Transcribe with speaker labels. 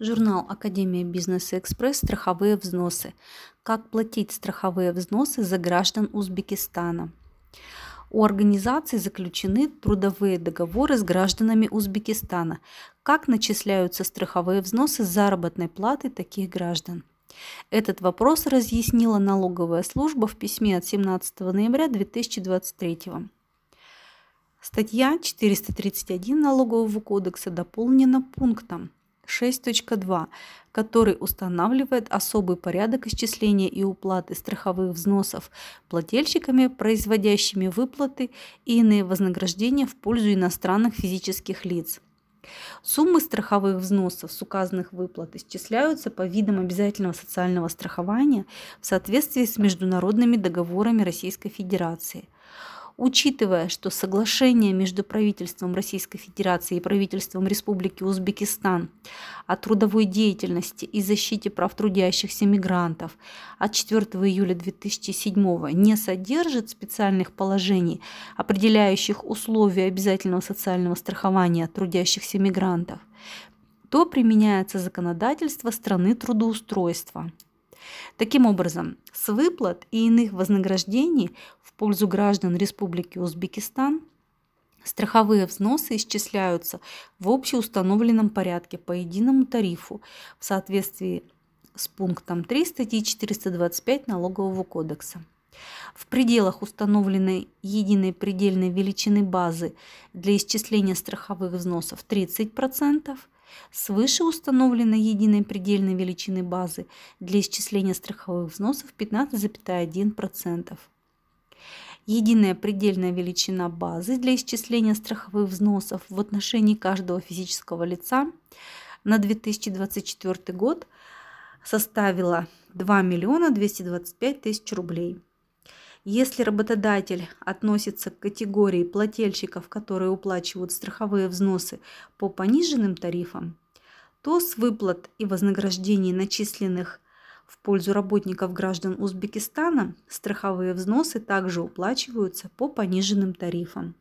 Speaker 1: Журнал «Академия бизнеса Экспресс. Страховые взносы. Как платить страховые взносы за граждан Узбекистана». У организаций заключены трудовые договоры с гражданами Узбекистана. Как начисляются страховые взносы с заработной платы таких граждан? Этот вопрос разъяснила налоговая служба в письме от 17 ноября 2023. Статья 431 Налогового кодекса дополнена пунктом 6.2, который устанавливает особый порядок исчисления и уплаты страховых взносов плательщиками, производящими выплаты и иные вознаграждения в пользу иностранных физических лиц. Суммы страховых взносов с указанных выплат исчисляются по видам обязательного социального страхования в соответствии с международными договорами Российской Федерации. Учитывая, что соглашение между правительством Российской Федерации и правительством Республики Узбекистан о трудовой деятельности и защите прав трудящихся мигрантов от 4 июля 2007 не содержит специальных положений, определяющих условия обязательного социального страхования трудящихся мигрантов, то применяется законодательство страны трудоустройства. Таким образом, с выплат и иных вознаграждений в пользу граждан Республики Узбекистан страховые взносы исчисляются в общеустановленном порядке по единому тарифу в соответствии с пунктом 3 статьи 425 Налогового кодекса. В пределах установленной единой предельной величины базы для исчисления страховых взносов 30%, свыше установленной единой предельной величины базы для исчисления страховых взносов 15,1%. Единая предельная величина базы для исчисления страховых взносов в отношении каждого физического лица на 2024 год составила 2 225 000 рублей. Если работодатель относится к категории плательщиков, которые уплачивают страховые взносы по пониженным тарифам, то с выплат и вознаграждений, начисленных в пользу работников граждан Узбекистана, страховые взносы также уплачиваются по пониженным тарифам.